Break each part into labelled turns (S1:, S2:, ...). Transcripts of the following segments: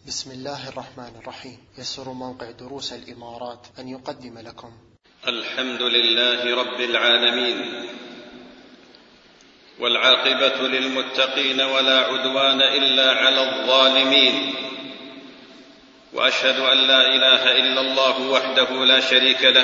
S1: بسم الله الرحمن الرحيم. يسر موقع دروس الإمارات أن يقدم لكم
S2: الحمد لله رب العالمين، والعاقبة للمتقين ولا عدوان إلا على الظالمين، وأشهد أن لا إله إلا الله وحده لا شريك له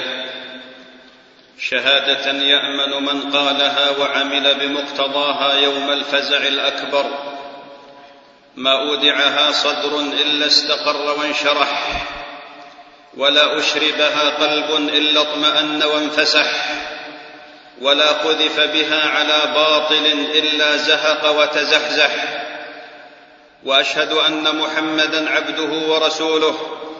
S2: شهادة يأمن من قالها وعمل بمقتضاها يوم الفزع الأكبر. ما أودعها صدر إلا استقر وانشرح، ولا أشربها قلب إلا اطمأن وانفسح، ولا قذف بها على باطل إلا زهق وتزحزح. وأشهد أن محمدًا عبده ورسوله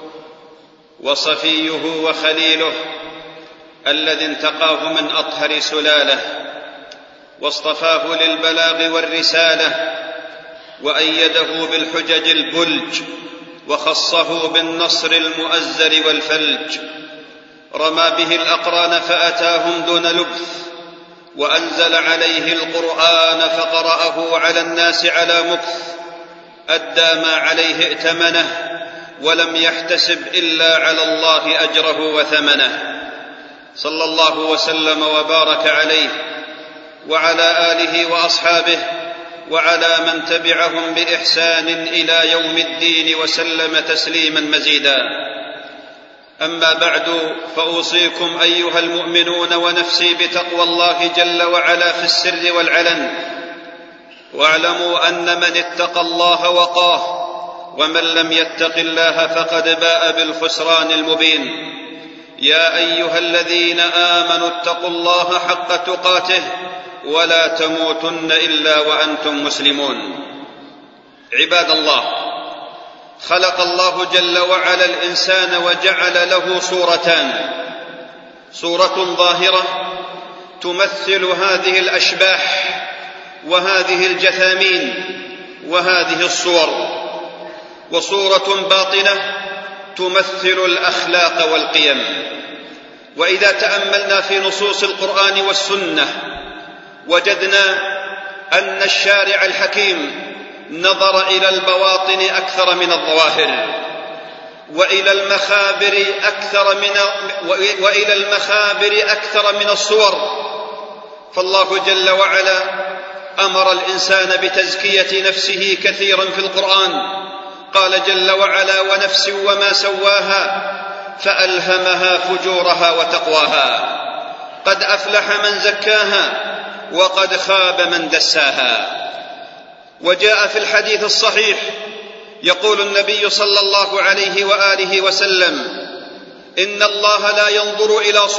S2: وصفيه وخليله، الذي انتقاه من أطهر سلاله، واصطفاه للبلاغ والرسالة، وأيده بالحجج البلج، وخصه بالنصر المؤزر والفلج. رمى به الأقران فأتاهم دون لبث، وأنزل عليه القرآن فقرأه على الناس على مكث. أدى ما عليه ائتمنه، ولم يحتسب إلا على الله أجره وثمنه. صلى الله وسلم وبارك عليه وعلى آله وأصحابه وعلى من تبعهم بإحسان إلى يوم الدين، وسلم تسليما مزيدا. أما بعد، فأوصيكم أيها المؤمنون ونفسي بتقوى الله جل وعلا في السر والعلن. واعلموا أن من اتقى الله وقاه، ومن لم يتق الله فقد باء بالخسران المبين. يا أيها الذين آمنوا اتقوا الله حق تقاته، ولا تموتن إلا وأنتم مسلمون. عباد الله، خلق الله جل وعلا الإنسان وجعل له صورتان: صورة ظاهرة تمثل هذه الأشباح وهذه الجثامين وهذه الصور، وصورة باطنة تمثل الأخلاق والقيم. وإذا تأملنا في نصوص القرآن والسنة وجدنا أن الشارع الحكيم نظر إلى البواطن أكثر من الظواهر، وإلى المخابر أكثر من الصور. فالله جل وعلا أمر الإنسان بتزكية نفسه كثيرا في القرآن. قال جل وعلا: ونفس وما سواها فألهمها فجورها وتقواها، قد أفلح من زكاها وقد خاب من دساها. وجاء في الحديث الصحيح يقول النبي صلى الله عليه وآله وسلم: إن الله لا ينظر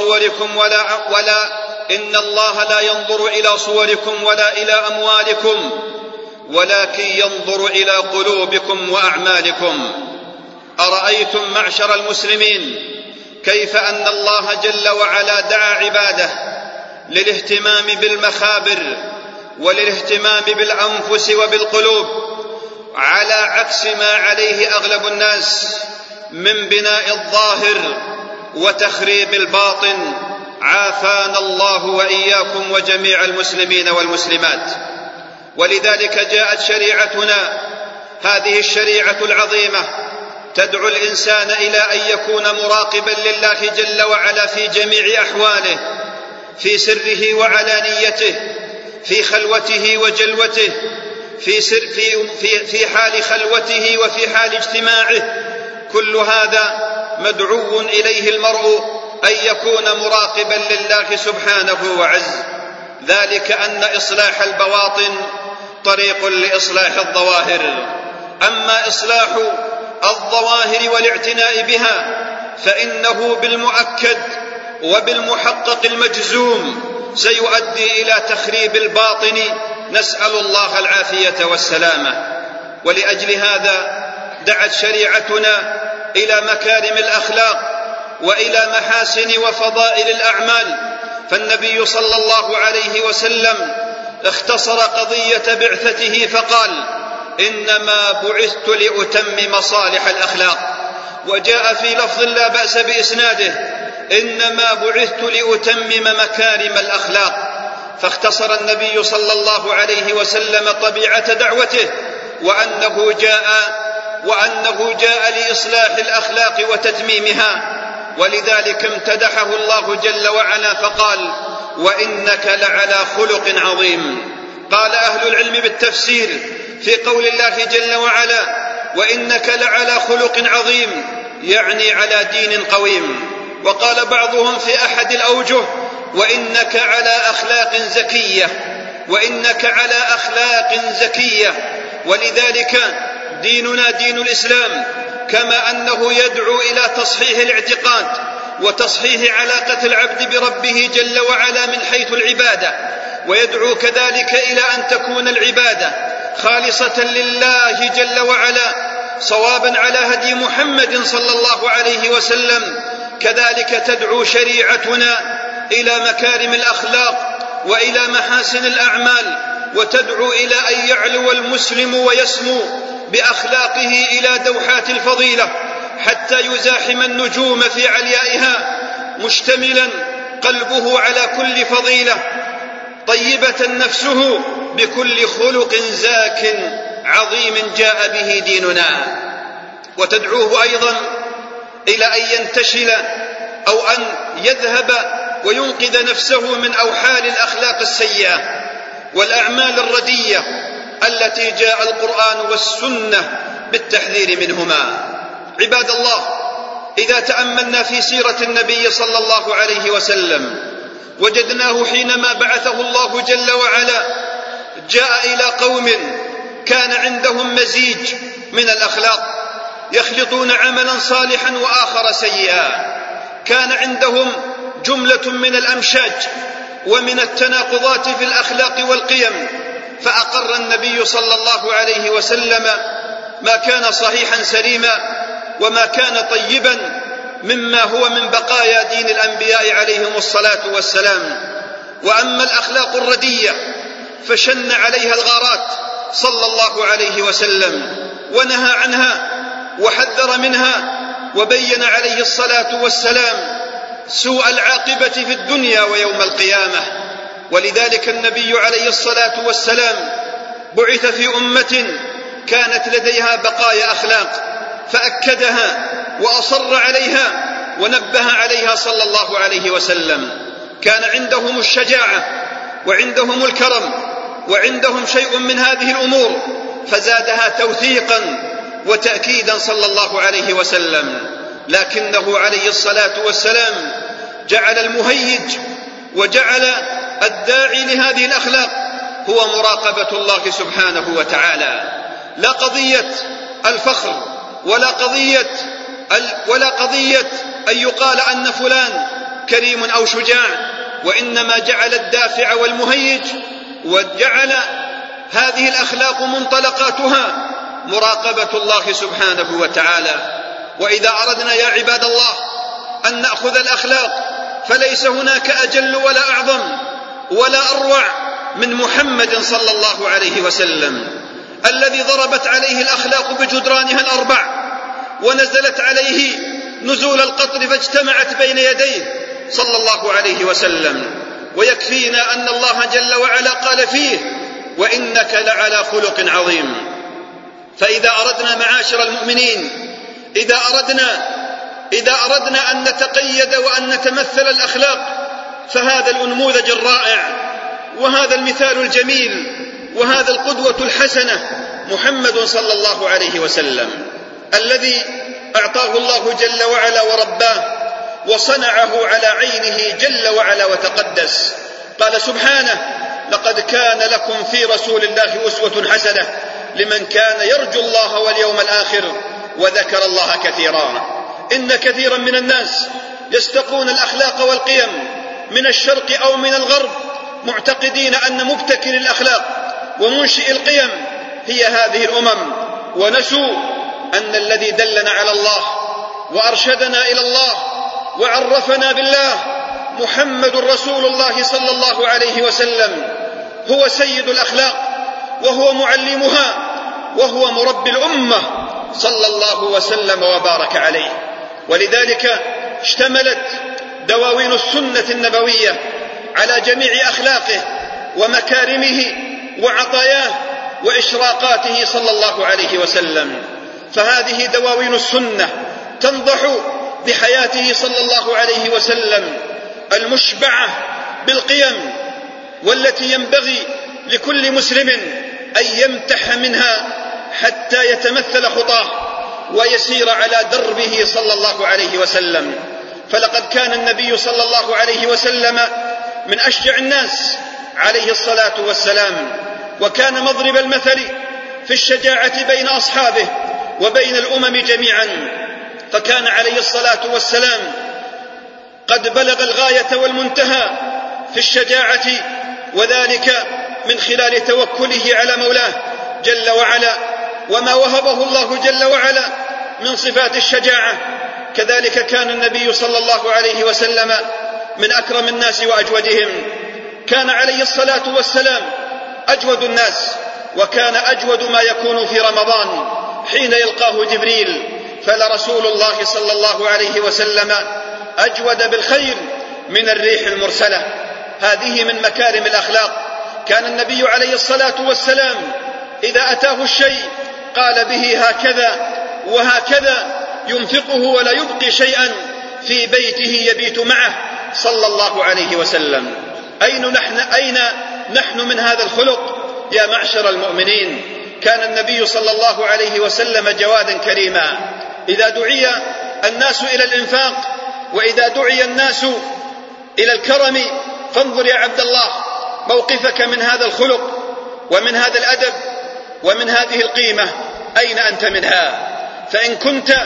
S2: إلى صوركم ولا إلى أموالكم، ولكن ينظر إلى قلوبكم وأعمالكم. أرأيتم معشر المسلمين كيف أن الله جل وعلا دعا عباده للاهتمام بالمخابر وللاهتمام بالأنفس وبالقلوب، على عكس ما عليه أغلب الناس من بناء الظاهر وتخريب الباطن. عافانا الله وإياكم وجميع المسلمين والمسلمات. ولذلك جاءت شريعتنا، هذه الشريعة العظيمة، تدعو الإنسان إلى أن يكون مراقبا لله جل وعلا في جميع أحواله، في سره وعلانيته، في خلوته وجلوته، في حال خلوته وفي حال اجتماعه. كل هذا مدعو إليه المرء أن يكون مراقبا لله سبحانه وعز. ذلك أن إصلاح البواطن طريق لإصلاح الظواهر. أما إصلاح الظواهر والاعتناء بها فإنه بالمؤكد وبالمحقق المجزوم سيؤدي إلى تخريب الباطن، نسأل الله العافية والسلامة. ولأجل هذا دعت شريعتنا إلى مكارم الأخلاق وإلى محاسن وفضائل الأعمال. فالنبي صلى الله عليه وسلم اختصر قضية بعثته فقال: إنما بعثت لأتمم صالح الأخلاق. وجاء في لفظ لا بأس بإسناده: إنما بعثت لأتمم مكارم الأخلاق. فاختصر النبي صلى الله عليه وسلم طبيعة دعوته، وأنه جاء وأنه جاء لإصلاح الأخلاق وتتميمها، ولذلك امتدحه الله جل وعلا فقال: وإنك لعلى خلق عظيم. قال أهل العلم بالتفسير في قول الله جل وعلا: وإنك لعلى خلق عظيم، يعني على دين قويم. وقال بعضهم في أحد الأوجه: وإنك على أخلاق زكية، وإنك على أخلاق زكية. ولذلك ديننا دين الإسلام كما أنه يدعو إلى تصحيح الاعتقاد وتصحيح علاقة العبد بربه جل وعلا من حيث العبادة، ويدعو كذلك إلى أن تكون العبادة خالصة لله جل وعلا صوابا على هدي محمد صلى الله عليه وسلم، كذلك تدعو شريعتنا إلى مكارم الأخلاق وإلى محاسن الأعمال، وتدعو إلى أن يعلو المسلم ويسمو بأخلاقه إلى دوحات الفضيلة حتى يزاحم النجوم في عليائها، مشتملا قلبه على كل فضيلة، طيبة نفسه بكل خلق زاك عظيم جاء به ديننا. وتدعوه أيضا إلى أن ينتشل أو أن يذهب وينقذ نفسه من أوحال الأخلاق السيئة والأعمال الردية التي جاء القرآن والسنة بالتحذير منهما. عباد الله، إذا تأملنا في سيرة النبي صلى الله عليه وسلم وجدناه حينما بعثه الله جل وعلا جاء إلى قوم كان عندهم مزيج من الأخلاق، يخلطون عملا صالحا وآخر سيئا، كان عندهم جملة من الأمشاج ومن التناقضات في الأخلاق والقيم، فأقر النبي صلى الله عليه وسلم ما كان صحيحا سليما وما كان طيبا مما هو من بقايا دين الأنبياء عليهم الصلاة والسلام. وأما الأخلاق الردية فشن عليها الغارات صلى الله عليه وسلم ونهى عنها وحذر منها، وبين عليه الصلاة والسلام سوء العاقبة في الدنيا ويوم القيامة. ولذلك النبي عليه الصلاة والسلام بعث في أمة كانت لديها بقايا أخلاق فأكدها وأصر عليها ونبه عليها صلى الله عليه وسلم. كان عندهم الشجاعة وعندهم الكرم وعندهم شيء من هذه الأمور، فزادها توثيقا وتأكيدا صلى الله عليه وسلم. لكنه عليه الصلاة والسلام جعل المهيج وجعل الداعي لهذه الأخلاق هو مراقبة الله سبحانه وتعالى، لا قضية الفخر ولا قضية أن يقال أن فلان كريم أو شجاع، وإنما جعل الدافع والمهيج وجعل هذه الأخلاق منطلقاتها مراقبة الله سبحانه وتعالى. وإذا أردنا يا عباد الله أن نأخذ الأخلاق فليس هناك أجل ولا أعظم ولا أروع من محمد صلى الله عليه وسلم، الذي ضربت عليه الأخلاق بجدرانها الأربع ونزلت عليه نزول القطر فاجتمعت بين يديه صلى الله عليه وسلم. ويكفينا أن الله جل وعلا قال فيه: وإنك لعلى خلق عظيم. فإذا أردنا معاشر المؤمنين إذا أردنا أن نتقيد وأن نتمثل الأخلاق، فهذا الأنموذج الرائع وهذا المثال الجميل وهذا القدوة الحسنة محمد صلى الله عليه وسلم، الذي أعطاه الله جل وعلا ورباه وصنعه على عينه جل وعلا وتقدس. قال سبحانه: لقد كان لكم في رسول الله أسوة حسنة لمن كان يرجو الله واليوم الآخر وذكر الله كثيرا. إن كثيرا من الناس يستقون الأخلاق والقيم من الشرق أو من الغرب، معتقدين أن مبتكر الأخلاق ومنشئ القيم هي هذه الأمم، ونسوا أن الذي دلنا على الله وأرشدنا إلى الله وعرفنا بالله محمد رسول الله صلى الله عليه وسلم، هو سيد الأخلاق وهو معلمها وهو مربي الأمة صلى الله وسلم وبارك عليه. ولذلك اشتملت دواوين السنة النبوية على جميع أخلاقه ومكارمه وعطاياه وإشراقاته صلى الله عليه وسلم. فهذه دواوين السنة تنضح بحياته صلى الله عليه وسلم المشبعة بالقيم، والتي ينبغي لكل مسلم أن يمتح منها حتى يتمثل خطاه ويسير على دربه صلى الله عليه وسلم. فلقد كان النبي صلى الله عليه وسلم من أشجع الناس عليه الصلاة والسلام، وكان مضرب المثل في الشجاعة بين أصحابه وبين الأمم جميعا، فكان عليه الصلاة والسلام قد بلغ الغاية والمنتهى في الشجاعة، وذلك من خلال توكله على مولاه جل وعلا وما وهبه الله جل وعلا من صفات الشجاعة. كذلك كان النبي صلى الله عليه وسلم من أكرم الناس وأجودهم، كان عليه الصلاة والسلام أجود الناس، وكان أجود ما يكون في رمضان حين يلقاه جبريل، فلرسول الله صلى الله عليه وسلم أجود بالخير من الريح المرسلة. هذه من مكارم الأخلاق. كان النبي عليه الصلاة والسلام إذا أتاه الشيء قال به هكذا وهكذا، ينفقه ولا يبقي شيئا في بيته يبيت معه صلى الله عليه وسلم. أين نحن من هذا الخلق يا معشر المؤمنين؟ كان النبي صلى الله عليه وسلم جوادا كريما. إذا دعي الناس إلى الإنفاق وإذا دعي الناس إلى الكرم، فانظر يا عبد الله موقفك من هذا الخلق ومن هذا الأدب ومن هذه القيمة، أين أنت منها؟ فإن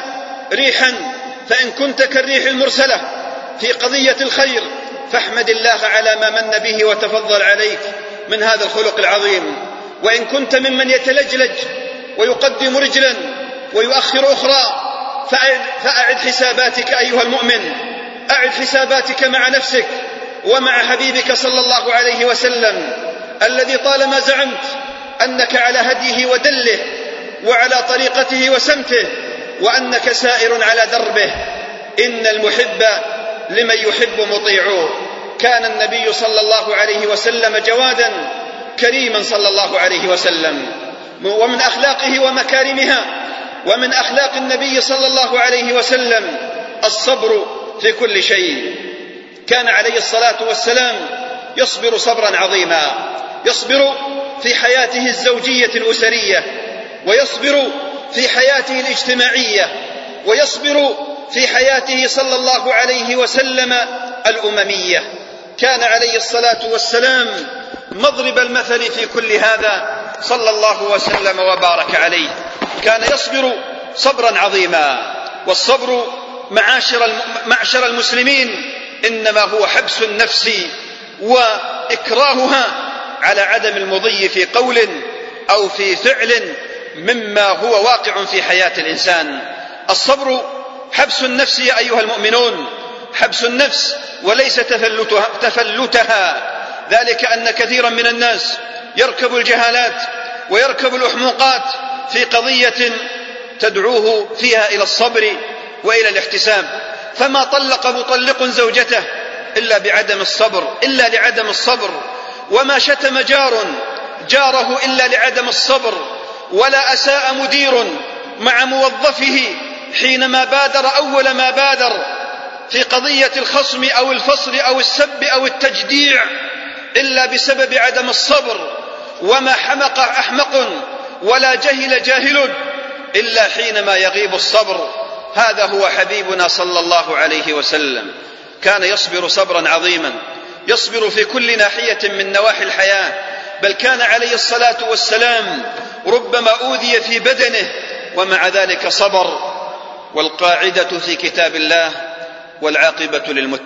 S2: كنت كالريح المرسلة في قضية الخير، فاحمد الله على ما من به وتفضل عليك من هذا الخلق العظيم. وإن كنت ممن يتلجلج ويقدم رجلا ويؤخر أخرى، فأعد حساباتك أيها المؤمن، أعد حساباتك مع نفسك ومع حبيبك صلى الله عليه وسلم، الذي طالما زعمت أنك على هديه ودله وعلى طريقته وسمته وأنك سائر على دربه. إن المحب لمن يحب مطيع. كان النبي صلى الله عليه وسلم جوادا كريما صلى الله عليه وسلم. ومن أخلاقه ومكارمها ومن أخلاق النبي صلى الله عليه وسلم الصبر في كل شيء. كان عليه الصلاة والسلام يصبر صبرا عظيما، يصبر في حياته الزوجية الأسرية، ويصبر في حياته الاجتماعية، ويصبر في حياته صلى الله عليه وسلم الأممية. كان عليه الصلاة والسلام مضرب المثل في كل هذا صلى الله وسلم وبارك عليه. كان يصبر صبرا عظيما. والصبر معشر المسلمين إنما هو حبس النفس وإكراهها على عدم المضي في قول أو في فعل مما هو واقع في حياة الإنسان. الصبر حبس النفس يا أيها المؤمنون، حبس النفس وليس تفلتها. ذلك أن كثيرا من الناس يركب الجهالات ويركب الأحمقات في قضية تدعوه فيها إلى الصبر وإلى الاحتساب. فما طلق مطلق زوجته إلا لعدم الصبر، وما شتم جاره إلا لعدم الصبر، ولا أساء مدير مع موظفه حينما بادر أول ما بادر في قضية الخصم أو الفصل أو السب أو التجديع إلا بسبب عدم الصبر. وما حمق أحمق ولا جهل جاهل إلا حينما يغيب الصبر. هذا هو حبيبنا صلى الله عليه وسلم. كان يصبر صبرا عظيما، يصبر في كل ناحية من نواحي الحياة. بل كان عليه الصلاة والسلام ربما أوذي في بدنه ومع ذلك صبر. والقاعدة في كتاب الله والعاقبة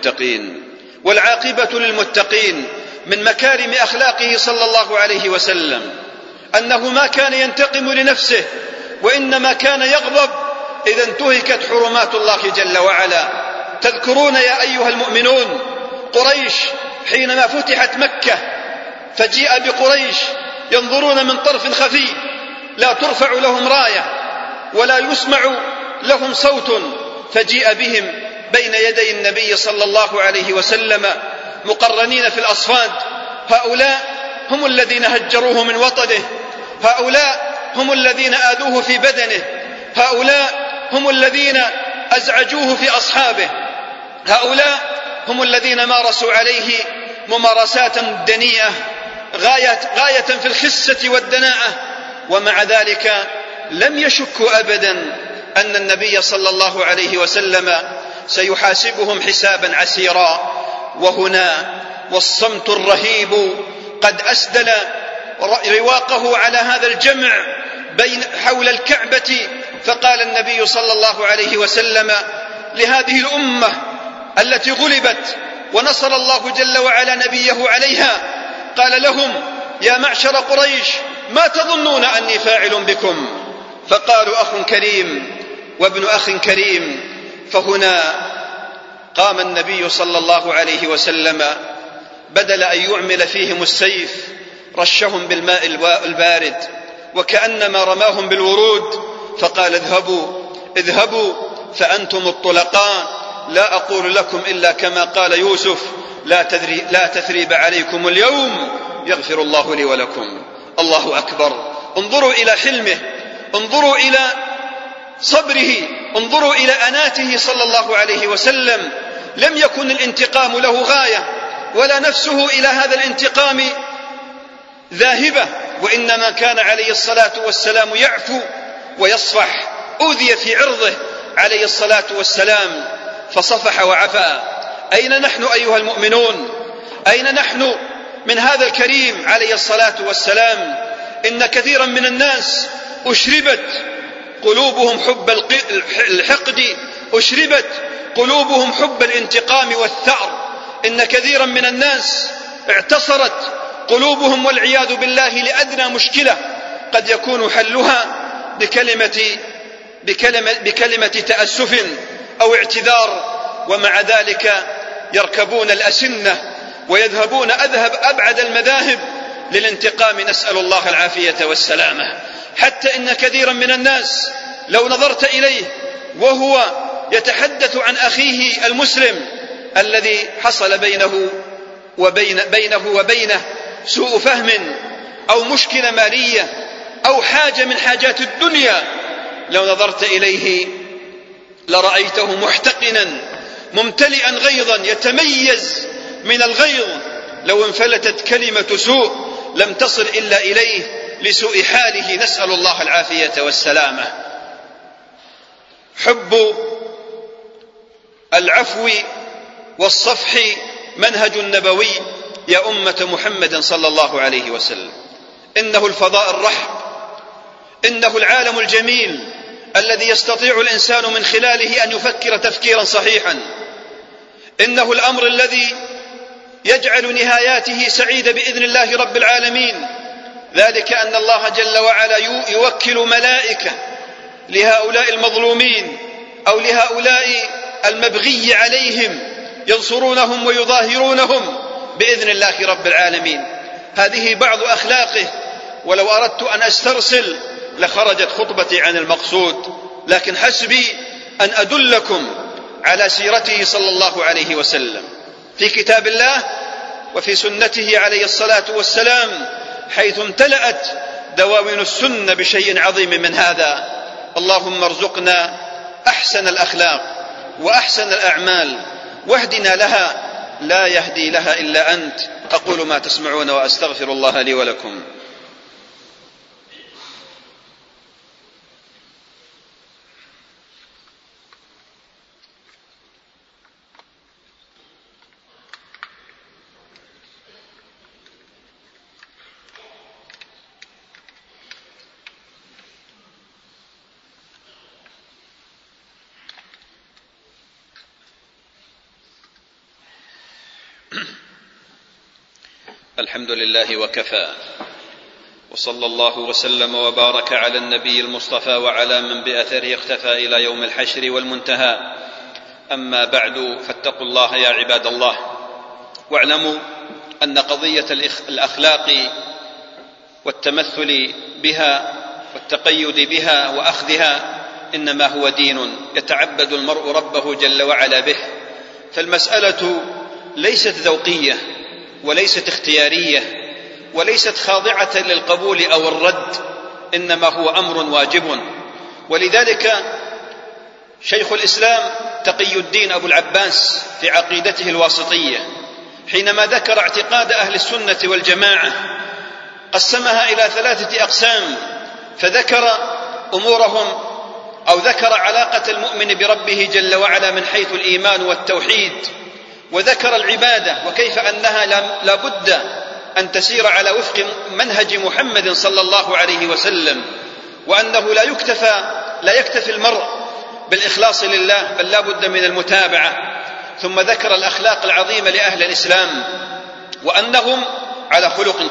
S2: للمتقين. من مكارم أخلاقه صلى الله عليه وسلم أنه ما كان ينتقم لنفسه، وإنما كان يغضب إذا انتهكت حرمات الله جل وعلا. تذكرون يا أيها المؤمنون قريش حينما فتحت مكة، فجيء بقريش ينظرون من طرف خفي، لا ترفع لهم راية ولا يسمع لهم صوت، فجيء بهم بين يدي النبي صلى الله عليه وسلم مقرنين في الأصفاد. هؤلاء هم الذين هجروه من وطنه، هؤلاء هم الذين آذوه في بدنه، هؤلاء هم الذين أزعجوه في أصحابه، هؤلاء هم الذين مارسوا عليه ممارسات دنيئة غاية في الخسة والدناءة، ومع ذلك لم يشكوا أبدا أن النبي صلى الله عليه وسلم سيحاسبهم حسابا عسيرا. وهنا والصمت الرهيب قد أسدل رواقه على هذا الجمع حول الكعبة، فقال النبي صلى الله عليه وسلم لهذه الأمة التي غلبت ونصر الله جل وعلا نبيه عليها، قال لهم: يا معشر قريش، ما تظنون أني فاعل بكم؟ فقالوا: أخ كريم وابن أخ كريم. فهنا قام النبي صلى الله عليه وسلم بدل أن يعمل فيهم السيف رشهم بالماء البارد وكأنما رماهم بالورود، فقال: اذهبوا فأنتم الطلقاء، لا أقول لكم إلا كما قال يوسف: لا تثريب عليكم اليوم، يغفر الله لي ولكم. الله أكبر. انظروا إلى حلمه، انظروا إلى صبره، انظروا إلى أناته صلى الله عليه وسلم. لم يكن الانتقام له غاية ولا نفسه إلى هذا الانتقام ذاهبة، وإنما كان عليه الصلاة والسلام يعفو ويصفح. أوذي في عرضه عليه الصلاة والسلام فصفح وعفى. أين نحن أيها المؤمنون؟ أين نحن من هذا الكريم عليه الصلاة والسلام؟ إن كثيرا من الناس أشربت قلوبهم حب الحقد، أشربت قلوبهم حب الانتقام والثأر. إن كثيرا من الناس اعتصرت قلوبهم والعياذ بالله لأدنى مشكلة قد يكون حلها بكلمة تأسف أو اعتذار، ومع ذلك يركبون الأسنة ويذهبون أبعد المذاهب للانتقام، نسأل الله العافية والسلامة. حتى إن كثيرا من الناس لو نظرت إليه وهو يتحدث عن أخيه المسلم الذي حصل بينه وبينه سوء فهم أو مشكلة مالية أو حاجة من حاجات الدنيا، لو نظرت إليه لرأيته محتقنا ممتلئا غيظا يتميز من الغيظ. لو انفلتت كلمة سوء لم تصل إلا إليه لسوء حاله، نسأل الله العافية والسلامة. حب العفو والصفح منهج نبوي يا أمة محمد صلى الله عليه وسلم. إنه الفضاء الرحب، إنه العالم الجميل الذي يستطيع الإنسان من خلاله أن يفكر تفكيرا صحيحا، إنه الأمر الذي يجعل نهاياته سعيدة بإذن الله رب العالمين. ذلك أن الله جل وعلا يوكل ملائكة لهؤلاء المظلومين أو لهؤلاء المبغي عليهم، ينصرونهم ويظاهرونهم بإذن الله رب العالمين. هذه بعض أخلاقه، ولو أردت أن أسترسل لخرجت خطبتي عن المقصود، لكن حسبي أن أدلكم على سيرته صلى الله عليه وسلم في كتاب الله وفي سنته عليه الصلاة والسلام، حيث امتلأت دواوين السنة بشيء عظيم من هذا. اللهم ارزقنا أحسن الأخلاق وأحسن الأعمال واهدنا لها، لا يهدي لها إلا أنت. أقول ما تسمعون وأستغفر الله لي ولكم. الحمد لله وكفى، وصلى الله وسلم وبارك على النبي المصطفى وعلى من بأثره اقتفى إلى يوم الحشر والمنتهى. أما بعد، فاتقوا الله يا عباد الله، واعلموا أن قضية الأخلاق والتمثل بها والتقيد بها وأخذها إنما هو دين يتعبد المرء ربه جل وعلا به. فالمسألة ليست ذوقية وليست اختيارية وليست خاضعة للقبول أو الرد، إنما هو أمر واجب ولذلك شيخ الإسلام تقي الدين أبو العباس في عقيدته الواسطية حينما ذكر اعتقاد أهل السنة والجماعة قسمها إلى 3 أقسام، فذكر أمورهم أو ذكر علاقة المؤمن بربه جل وعلا من حيث الإيمان والتوحيد، وذكر العبادة وكيف أنها لا بد أن تسير على وفق منهج محمد صلى الله عليه وسلم، وأنه لا يكتفي المرء بالإخلاص لله بل لا بد من المتابعة. ثم ذكر الأخلاق العظيمة لأهل الإسلام وأنهم على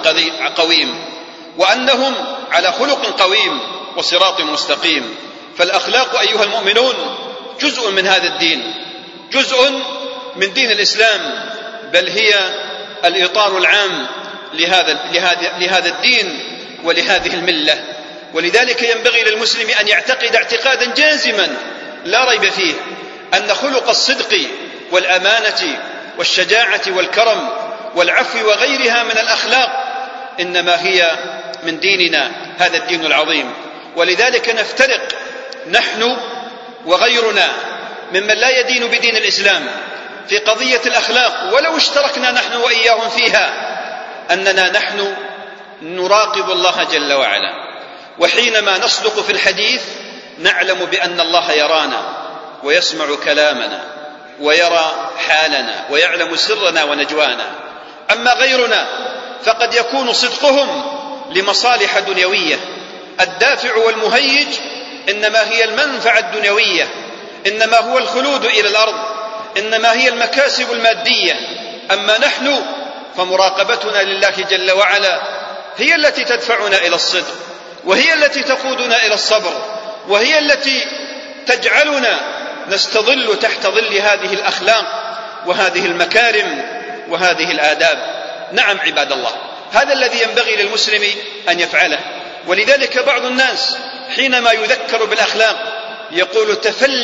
S2: خلق قويم وصراط مستقيم. فالأخلاق أيها المؤمنون جزء من هذا الدين، جزء من دين الإسلام، بل هي الإطار العام لهذا الدين ولهذه الملة. ولذلك ينبغي للمسلم أن يعتقد اعتقادا جازما لا ريب فيه أن خلق الصدق والأمانة والشجاعة والكرم والعفو وغيرها من الأخلاق إنما هي من ديننا، هذا الدين العظيم. ولذلك نفترق نحن وغيرنا ممن لا يدين بدين الإسلام في قضية الأخلاق، ولو اشتركنا نحن وإياهم فيها، أننا نحن نراقب الله جل وعلا، وحينما نصدق في الحديث نعلم بأن الله يرانا ويسمع كلامنا ويرى حالنا ويعلم سرنا ونجوانا. أما غيرنا فقد يكون صدقهم لمصالح دنيوية، الدافع والمهيج إنما هي المنفعة الدنيوية، إنما هو الخلود إلى الأرض، إنما هي المكاسب المادية. أما نحن فمراقبتنا لله جل وعلا هي التي تدفعنا إلى الصدق، وهي التي تقودنا إلى الصبر، وهي التي تجعلنا نستظل تحت ظل هذه الأخلاق وهذه المكارم وهذه الآداب. نعم عباد الله، هذا الذي ينبغي للمسلم أن يفعله. ولذلك بعض الناس حينما يذكر بالأخلاق يقول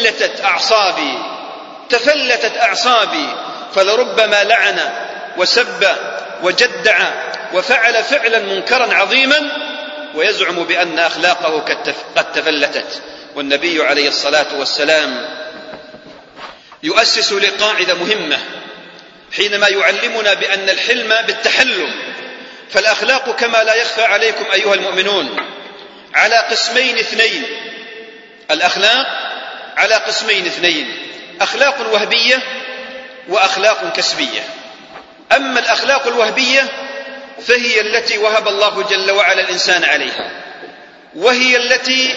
S2: تفلتت أعصابي، فلربما لعن وسب وجدع وفعل فعلا منكرا عظيما ويزعم بأن أخلاقه قد تفلتت. والنبي عليه الصلاة والسلام يؤسس لقاعدة مهمة حينما يعلمنا بأن الحلم بالتحلم. فالأخلاق كما لا يخفى عليكم أيها المؤمنون على قسمين اثنين، الأخلاق على قسمين اثنين، أخلاق وهبية وأخلاق كسبية. أما الأخلاق الوهبية فهي التي وهب الله جل وعلا الإنسان عليها، وهي التي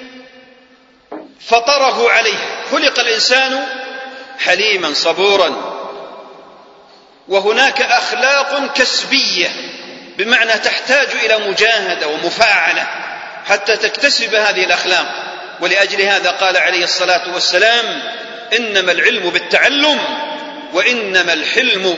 S2: فطره عليها، خلق الإنسان حليما صبورا. وهناك أخلاق كسبية بمعنى تحتاج إلى مجاهدة ومفاعلة حتى تكتسب هذه الأخلاق. ولأجل هذا قال عليه الصلاة والسلام: إنما العلم بالتعلم وإنما الحلم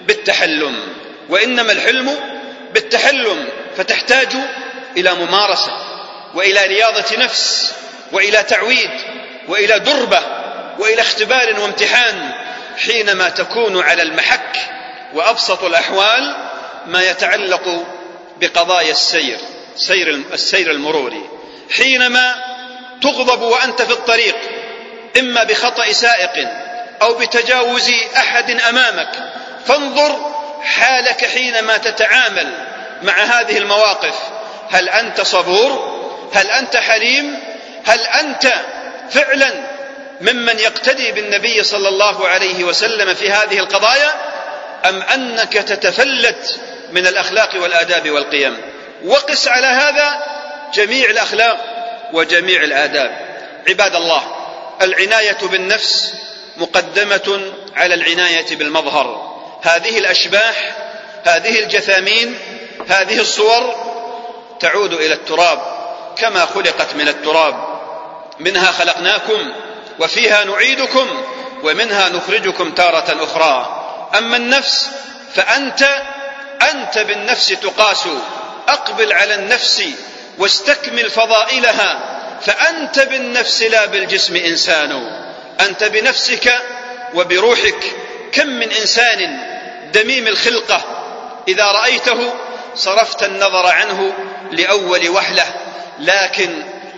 S2: بالتحلم. فتحتاج إلى ممارسة وإلى رياضة نفس وإلى تعويد وإلى دربة وإلى اختبار وامتحان حينما تكون على المحك. وأبسط الأحوال ما يتعلق بقضايا السير المروري، حينما تغضب وأنت في الطريق إما بخطأ سائق أو بتجاوز أحد أمامك، فانظر حالك حينما تتعامل مع هذه المواقف. هل أنت صبور؟ هل أنت حليم؟ هل أنت فعلا ممن يقتدي بالنبي صلى الله عليه وسلم في هذه القضايا، أم أنك تتفلت من الأخلاق والآداب والقيم؟ وقس على هذا جميع الأخلاق وجميع الآداب. عباد الله، العناية بالنفس مقدمة على العناية بالمظهر. هذه الأشباح، هذه الجثامين، هذه الصور تعود إلى التراب كما خلقت من التراب، منها خلقناكم وفيها نعيدكم ومنها نخرجكم تارة أخرى. أما النفس فأنت بالنفس تقاس، أقبل على النفس واستكمل فضائلها، فأنت بالنفس لا بالجسم إنسان. أنت بنفسك وبروحك. كم من إنسان دميم الخلقة إذا رأيته صرفت النظر عنه لأول وهلة، لكن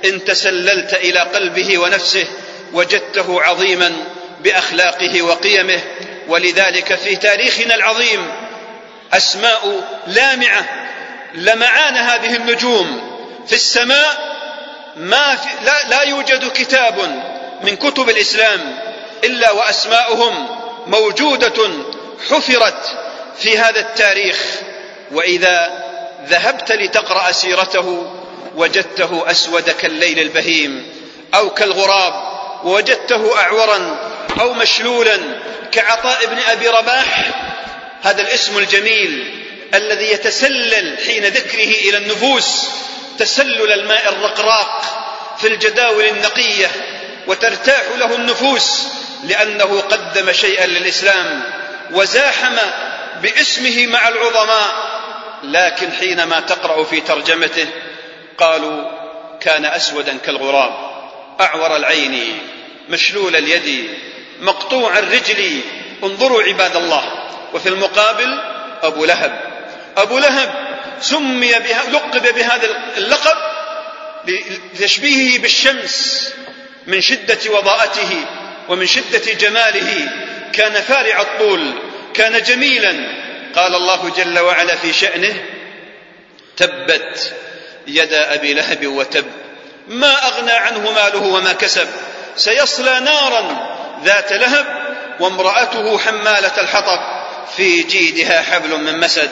S2: إن تسللت إلى قلبه ونفسه وجدته عظيما بأخلاقه وقيمه. ولذلك في تاريخنا العظيم أسماء لامعة لمعان هذه النجوم في السماء، لا يوجد كتاب من كتب الإسلام إلا وأسماؤهم موجودة حفرت في هذا التاريخ. وإذا ذهبت لتقرأ سيرته وجدته أسود كالليل البهيم أو كالغراب، ووجدته أعورا أو مشلولا كعطاء بن أبي رباح، هذا الاسم الجميل الذي يتسلل حين ذكره إلى النفوس تسلل الماء الرقراق في الجداول النقية، وترتاح له النفوس لأنه قدم شيئا للإسلام وزاحم باسمه مع العظماء. لكن حينما تقرأ في ترجمته قالوا كان أسودا كالغراب، أعور العين، مشلول اليد، مقطوع الرجل. انظروا عباد الله. وفي المقابل أبو لهب سمي لقب بهذا اللقب لتشبيهه بالشمس من شدة وضاءته ومن شدة جماله، كان فارع الطول، كان جميلا. قال الله جل وعلا في شأنه: تبت يدا أبي لهب وتب ما أغنى عنه ماله وما كسب سيصلى نارا ذات لهب وامرأته حمالة الحطب في جيدها حبل من مسد.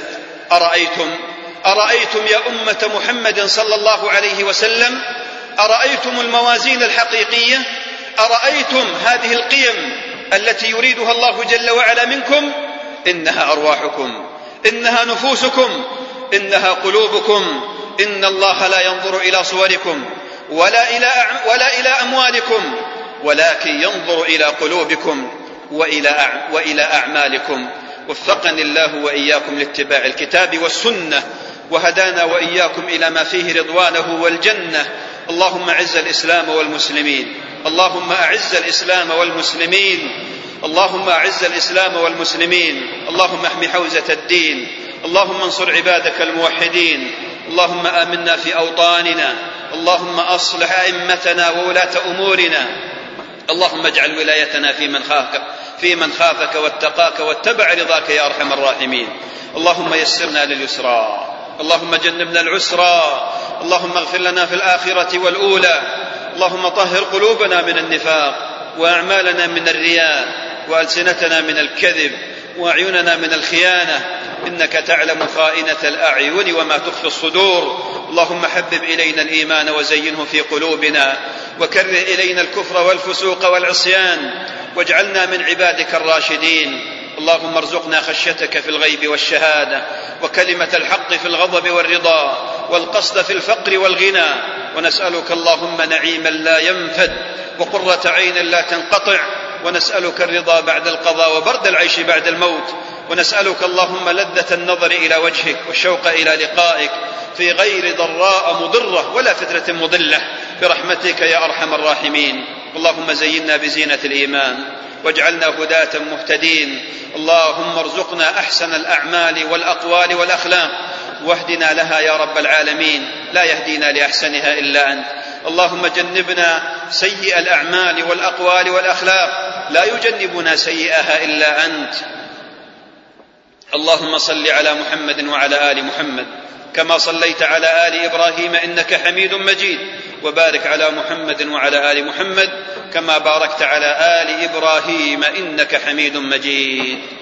S2: أرأيتم يا أمة محمد صلى الله عليه وسلم، أرأيتم الموازين الحقيقية؟ أرأيتم هذه القيم التي يريدها الله جل وعلا منكم؟ إنها أرواحكم، إنها نفوسكم، إنها قلوبكم. إن الله لا ينظر إلى صوركم ولا إلى أموالكم، ولكن ينظر إلى قلوبكم وإلى أعمالكم. وفقني الله وإياكم لاتباع الكتاب والسنة، وهدانا وإياكم إلى ما فيه رضوانه والجنة. اللهم أعز الإسلام والمسلمين، اللهم أعز الإسلام والمسلمين، اللهم أعز الإسلام والمسلمين، اللهم احمِ حوزة الدين، اللهم انصر عبادك الموحدين، اللهم آمنا في أوطاننا، اللهم أصلح أئمتنا وولاة أمورنا، اللهم اجعل ولايتنا في من خافك واتقاك واتبع رضاك يا أرحم الراحمين. اللهم يسرنا لليسرى، اللهم جنبنا العسرى، اللهم اغفر لنا في الآخرة والأولى، اللهم طهر قلوبنا من النفاق، وأعمالنا من الرياء، وألسنتنا من الكذب، وأعيننا من الخيانة، إنك تعلم خائنة الأعين وما تخفي الصدور. اللهم حبب إلينا الإيمان وزينه في قلوبنا، وكره إلينا الكفر والفسوق والعصيان، واجعلنا من عبادك الراشدين. اللهم ارزقنا خشيتك في الغيب والشهادة، وكلمة الحق في الغضب والرضا، والقصد في الفقر والغنى. ونسألك اللهم نعيما لا ينفد، وقرة عين لا تنقطع، ونسألك الرضا بعد القضاء وبرد العيش بعد الموت. ونسألك اللهم لذة النظر إلى وجهك والشوق إلى لقائك في غير ضراء مضرة ولا فترة مضلة، برحمتك يا أرحم الراحمين. اللهم زينا بزينة الإيمان، واجعلنا هداة مهتدين. اللهم ارزقنا أحسن الأعمال والأقوال والأخلاق، واهدنا لها يا رب العالمين، لا يهدينا لأحسنها إلا أنت. اللهم جنبنا سيئ الأعمال والأقوال والأخلاق، لا يجنبنا سيئها إلا أنت. اللهم صل على محمد وعلى آل محمد كما صليت على آل إبراهيم إنك حميد مجيد، وبارك على محمد وعلى آل محمد كما باركت على آل إبراهيم إنك حميد مجيد.